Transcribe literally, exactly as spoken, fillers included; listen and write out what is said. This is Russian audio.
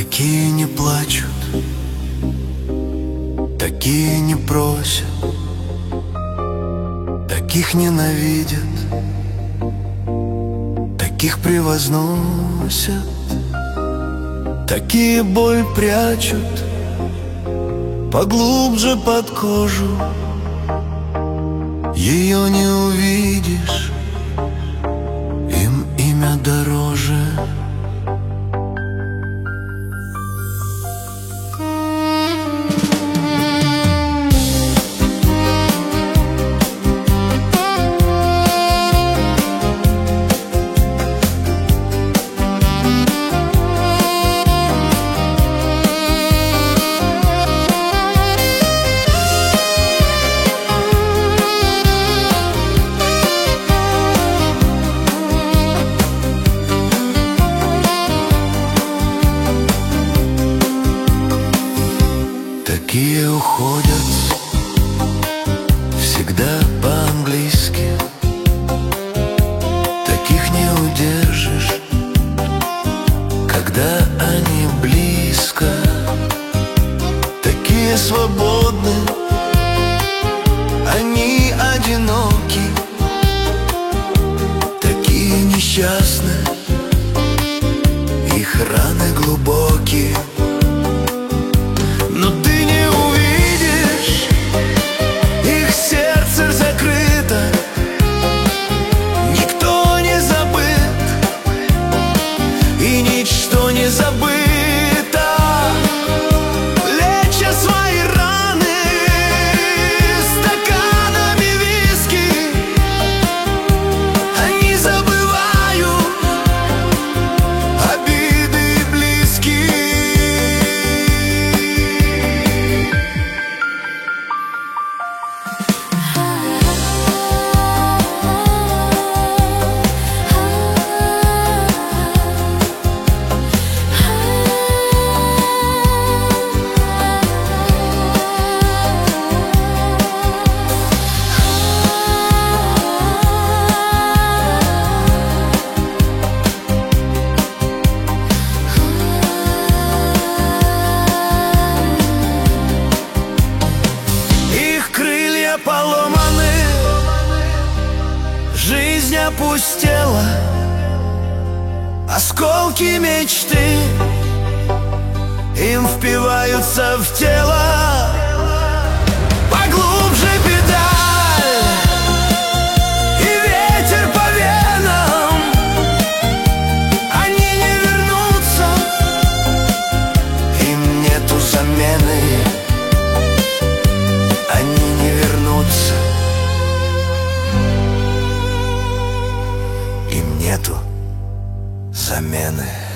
Такие не плачут, такие не просят, таких ненавидят, таких превозносят, такие боль прячут поглубже под кожу. Ее не увидишь, им имя дороже. Такие уходят всегда по-английски, таких не удержишь, когда они близко. Такие свободны, они одиноки, такие несчастны, их раны глубокие. Но ты не увидишь, их сердце закрыто, никто не забыт, и ничто не забыто. Леча свои раны стаканами виски, они забывают обиды близких. Поломаны, жизнь опустела, осколки мечты им впиваются в тело. Поглубже педаль и ветер по венам, они не вернутся, им нету замены. Им нету замены.